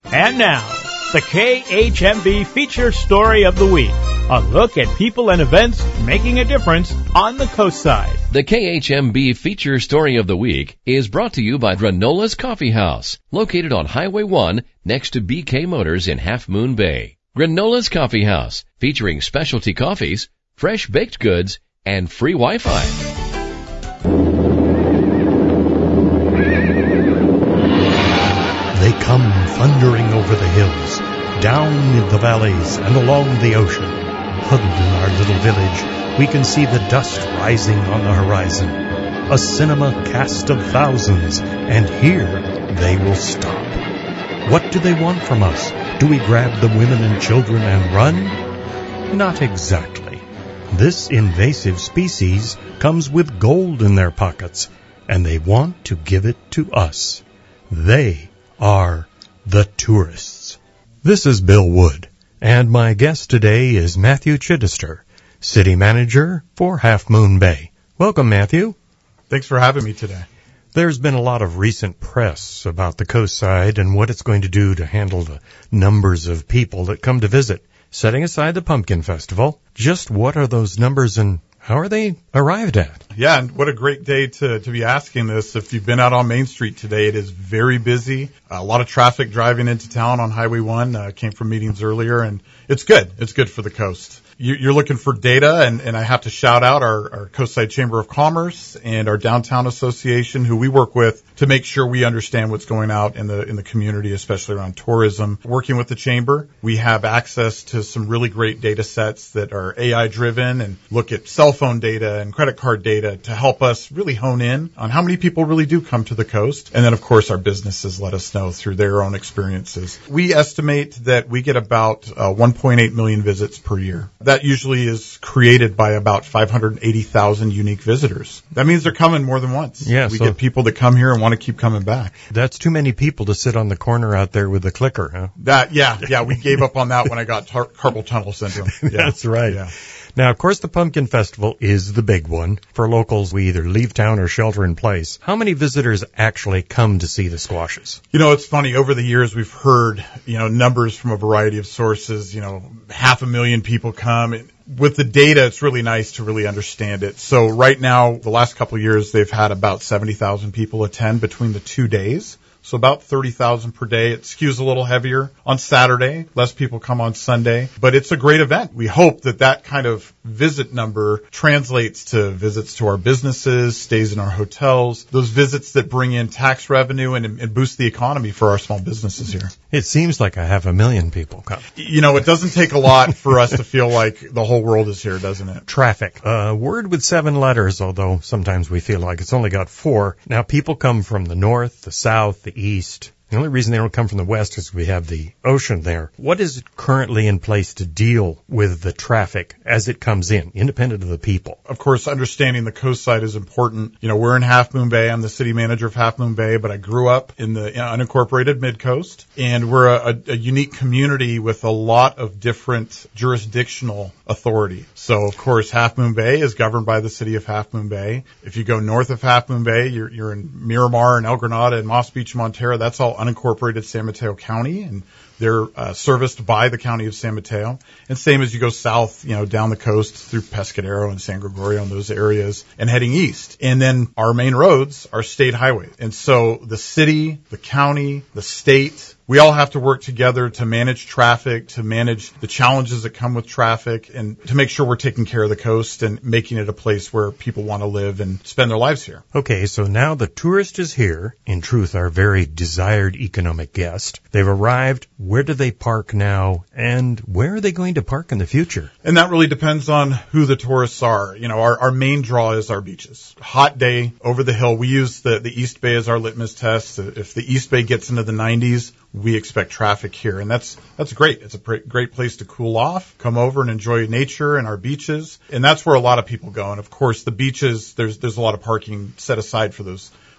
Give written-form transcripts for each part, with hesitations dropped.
And now, the KHMB Feature Story of the Week. A look at people and events making a difference on the coast side. The KHMB Feature Story of the Week is brought to you by Granola's Coffee House, located on Highway 1 next to BK Motors in Half Moon Bay. Granola's Coffee House, featuring specialty coffees, fresh baked goods, and free Wi-Fi. They come thundering over the hills, down in the valleys, and along the ocean. Huddled in our little village, we can see the dust rising on the horizon. A cinema cast of thousands, and here they will stop. What do they want from us? Do we grab the women and children and run? Not exactly. This invasive species comes with gold in their pockets, and they want to give it to us. They are the tourists. This is Bill Wood, and my guest today is Matthew Chittister, City Manager for Half Moon Bay. Welcome, Matthew. Thanks for having me today. There's been a lot of recent press about the coast side and what it's going to do to handle the numbers of people that come to visit. Setting aside the Pumpkin Festival, just what are those numbers and how are they arrived at? Yeah, and what a great day to be asking this. If you've been out on Main Street today, it is very busy. A lot of traffic driving into town on Highway 1. Came from meetings earlier, and it's good. It's good for the coast. You're looking for data, and I have to shout out our Coastside Chamber of Commerce and our Downtown Association, who we work with to make sure we understand what's going out in the community, especially around tourism. Working with the Chamber, we have access to some really great data sets that are AI-driven and look at cell phone data and credit card data to help us really hone in on how many people really do come to the coast. And then, of course, our businesses let us know through their own experiences. We estimate that we get about 1.8 million visits per year. That usually is created by about 580,000 unique visitors. That means they're coming more than once. Yeah, we get people that come here and want to keep coming back. That's too many people to sit on the corner out there with the clicker, huh? Yeah, we gave up on that when I got carpal tunnel syndrome. Yeah. That's right. Yeah. Now, of course, the Pumpkin Festival is the big one. For locals, we either leave town or shelter in place. How many visitors actually come to see the squashes? It's funny. Over the years, we've heard, numbers from a variety of sources. 500,000 people come. With the data, it's really nice to really understand it. So right now, the last couple of years, they've had about 70,000 people attend between the 2 days. So about 30,000 per day. It skews a little heavier on Saturday. Less people come on Sunday. But it's a great event. We hope that kind of visit number translates to visits to our businesses, stays in our hotels, those visits that bring in tax revenue and boost the economy for our small businesses here. It seems like 500,000 people come. It doesn't take a lot for us to feel like the whole world is here, doesn't it? Traffic. A word with 7 letters, although sometimes we feel like it's only got 4. Now, people come from the north, the south, the east. The only reason they don't come from the west is we have the ocean there. What is currently in place to deal with the traffic as it comes in, independent of the people? Of course, understanding the coast side is important. We're in Half Moon Bay. I'm the city manager of Half Moon Bay, but I grew up in the unincorporated Mid-Coast, and we're a unique community with a lot of different jurisdictional authority. So, of course, Half Moon Bay is governed by the city of Half Moon Bay. If you go north of Half Moon Bay, you're in Miramar and El Granada and Moss Beach, Montero. That's all unincorporated San Mateo County, and they're serviced by the county of San Mateo. And same as you go south, down the coast through Pescadero and San Gregorio and those areas and heading east. And then our main roads are state highways. And so the city, the county, the state, we all have to work together to manage traffic, to manage the challenges that come with traffic, and to make sure we're taking care of the coast and making it a place where people want to live and spend their lives here. Okay, so now the tourist is here, in truth, our very desired economic guest. They've arrived. Where do they park now, and where are they going to park in the future? And that really depends on who the tourists are. Our main draw is our beaches. Hot day over the hill. We use the East Bay as our litmus test. If the East Bay gets into the 90s, we expect traffic here, and that's great. It's a great place to cool off, come over and enjoy nature and our beaches, and that's where a lot of people go. And of course, the beaches, there's a lot of parking set aside for those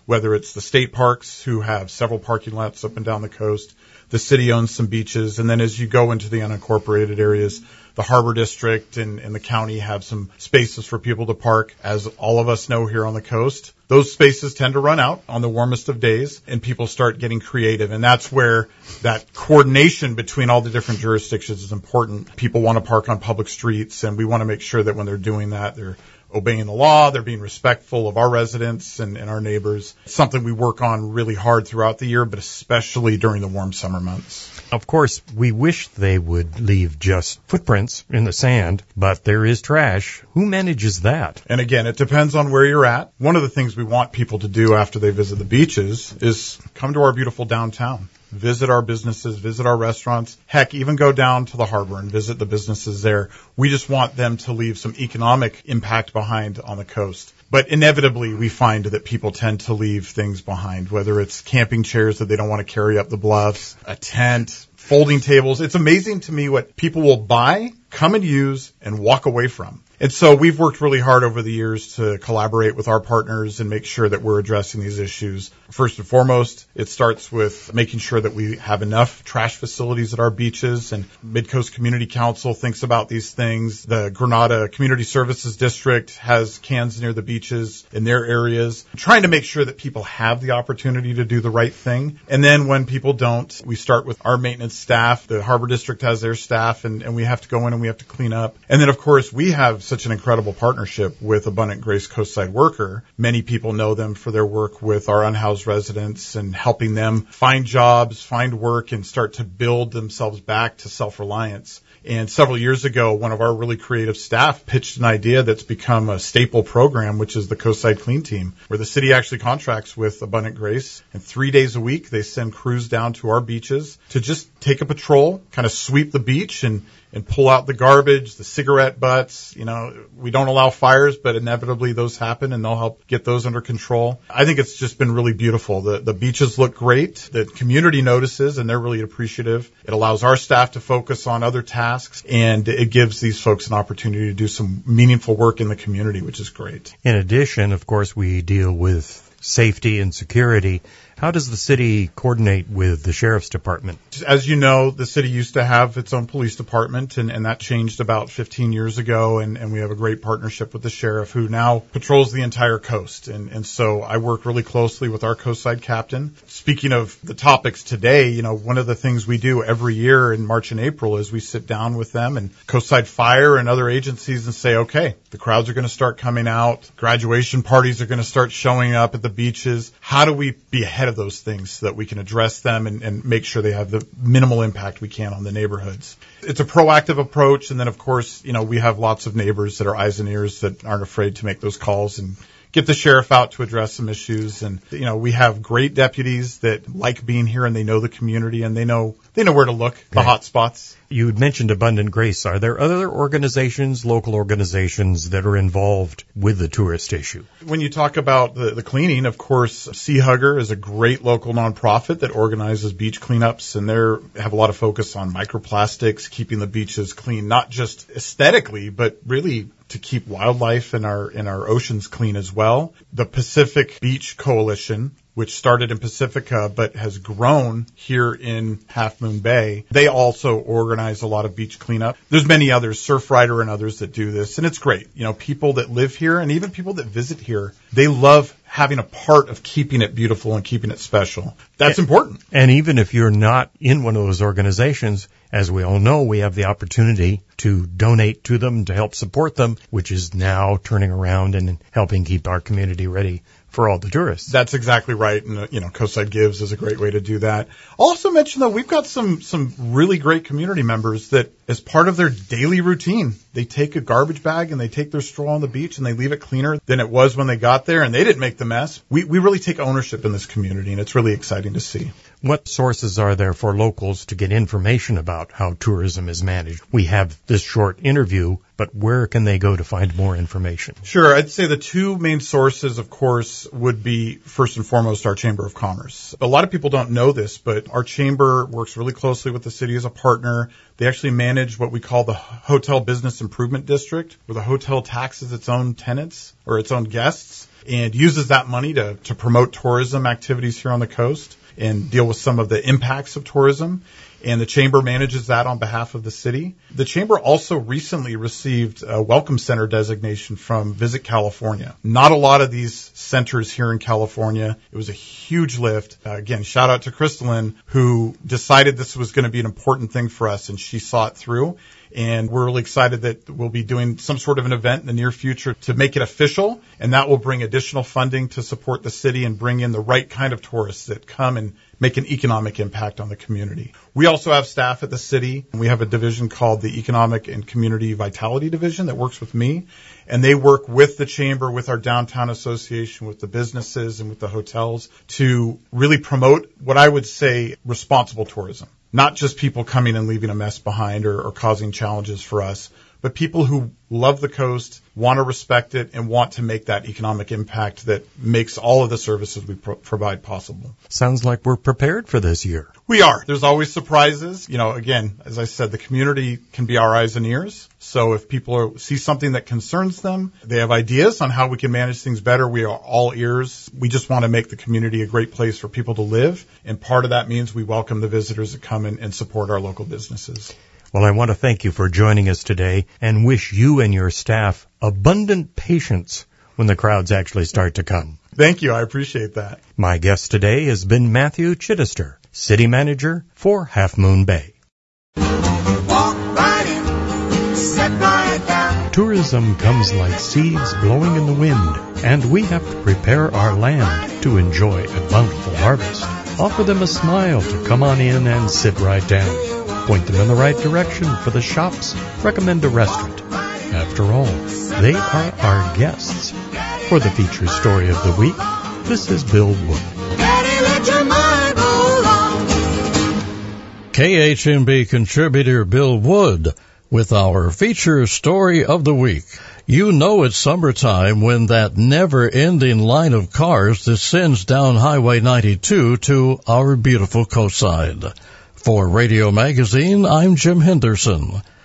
whether it's the state parks, who have several parking lots up and down the coast. The city owns some beaches. And then as you go into the unincorporated areas, the Harbor District and the county have some spaces for people to park. As all of us know here on the coast, those spaces tend to run out on the warmest of days, and people start getting creative. And that's where that coordination between all the different jurisdictions is important. People want to park on public streets, and we want to make sure that when they're doing that, they're obeying the law, they're being respectful of our residents and our neighbors. It's something we work on really hard throughout the year, but especially during the warm summer months. Of course, we wish they would leave just footprints in the sand, but there is trash. Who manages that? And again, it depends on where you're at. One of the things we want people to do after they visit the beaches is come to our beautiful downtown. Visit our businesses, visit our restaurants, heck, even go down to the harbor and visit the businesses there. We just want them to leave some economic impact behind on the coast. But inevitably, we find that people tend to leave things behind, whether it's camping chairs that they don't want to carry up the bluffs, a tent, folding tables. It's amazing to me what people will buy, come and use, and walk away from. And so we've worked really hard over the years to collaborate with our partners and make sure that we're addressing these issues. First and foremost, it starts with making sure that we have enough trash facilities at our beaches, and Midcoast Community Council thinks about these things. The Granada Community Services District has cans near the beaches in their areas, trying to make sure that people have the opportunity to do the right thing. And then when people don't, we start with our maintenance staff. The Harbor District has their staff, and we have to go in and we have to clean up. And then, of course, we have such an incredible partnership with Abundant Grace Coastside Worker. Many people know them for their work with our unhoused residents and helping them find jobs, find work, and start to build themselves back to self-reliance. And several years ago, one of our really creative staff pitched an idea that's become a staple program, which is the Coastside Clean Team, where the city actually contracts with Abundant Grace. And 3 days a week, they send crews down to our beaches to just take a patrol, kind of sweep the beach and pull out the garbage, the cigarette butts. You know, we don't allow fires, but inevitably those happen, and they'll help get those under control. I think it's just been really beautiful. The beaches look great. The community notices, and they're really appreciative. It allows our staff to focus on other tasks, and it gives these folks an opportunity to do some meaningful work in the community, which is great. In addition, of course, we deal with safety and security. How does the city coordinate with the Sheriff's Department? As you know, the city used to have its own police department, and that changed about 15 years ago, and we have a great partnership with the sheriff, who now patrols the entire coast. And so I work really closely with our coastside captain. Speaking of the topics today, you know, one of the things we do every year in March and April is we sit down with them and Coastside Fire and other agencies and say, okay, the crowds are going to start coming out. Graduation parties are going to start showing up at the beaches. How do we be ahead of those things so that we can address them and make sure they have the minimal impact we can on the neighborhoods? It's a proactive approach. And then, of course, you know, we have lots of neighbors that are eyes and ears that aren't afraid to make those calls and get the sheriff out to address some issues. And, you know, we have great deputies that like being here, and they know the community, and they know where to look, the hot spots. You had mentioned Abundant Grace. Are there other organizations, local organizations, that are involved with the tourist issue? When you talk about the cleaning, of course, Sea Hugger is a great local nonprofit that organizes beach cleanups, and they have a lot of focus on microplastics, keeping the beaches clean, not just aesthetically, but really to keep wildlife in our oceans clean as well. The Pacific Beach Coalition, which started in Pacifica but has grown here in Half Moon Bay, they also organize a lot of beach cleanup. There's many others, Surfrider and others, that do this, and it's great. You know, people that live here and even people that visit here, they love having a part of keeping it beautiful and keeping it special. That's important. And even if you're not in one of those organizations, as we all know, we have the opportunity to donate to them, to help support them, which is now turning around and helping keep our community ready for all the tourists. That's exactly right. And, you know, Coastside Gives is a great way to do that. Also mention, though, we've got some really great community members that, as part of their daily routine, they take a garbage bag and they take their straw on the beach and they leave it cleaner than it was when they got there, and they didn't make the mess. We really take ownership in this community, and it's really exciting to see. What sources are there for locals to get information about how tourism is managed? We have this short interview, but where can they go to find more information? Sure. I'd say the two main sources, of course, would be first and foremost our Chamber of Commerce. A lot of people don't know this, but our chamber works really closely with the city as a partner. They actually manage what we call the Hotel Business Improvement District, where the hotel taxes its own tenants or its own guests and uses that money to promote tourism activities here on the coast and deal with some of the impacts of tourism. And the Chamber manages that on behalf of the city. The Chamber also recently received a Welcome Center designation from Visit California. Not a lot of these centers here in California. It was a huge lift. Again, shout out to Crystalline, who decided this was going to be an important thing for us, and she saw it through. And we're really excited that we'll be doing some sort of an event in the near future to make it official, and that will bring additional funding to support the city and bring in the right kind of tourists that come and make an economic impact on the community. We also have staff at the city, and we have a division called the Economic and Community Vitality Division that works with me, and they work with the Chamber, with our downtown association, with the businesses and with the hotels to really promote what I would say responsible tourism. Not just people coming and leaving a mess behind or causing challenges for us, but people who love the coast, want to respect it, and want to make that economic impact that makes all of the services we provide possible. Sounds like we're prepared for this year. We are. There's always surprises. Again, as I said, the community can be our eyes and ears. So if people see something that concerns them, they have ideas on how we can manage things better, we are all ears. We just want to make the community a great place for people to live. And part of that means we welcome the visitors that come in and support our local businesses. Well, I want to thank you for joining us today and wish you and your staff abundant patience when the crowds actually start to come. Thank you. I appreciate that. My guest today has been Matthew Chittister, City Manager for Half Moon Bay. Walk right in, sit right down. Tourism comes like seeds blowing in the wind, and we have to prepare our land to enjoy a bountiful harvest. Offer them a smile to come on in and sit right down. Point them in the right direction for the shops. Recommend a restaurant. After all, they are our guests. For the feature story of the week, this is Bill Wood. Daddy, let your mind roll on. KHMB contributor Bill Wood with our feature story of the week. You know it's summertime when that never-ending line of cars descends down Highway 92 to our beautiful coastside. For Radio Magazine, I'm Jim Henderson.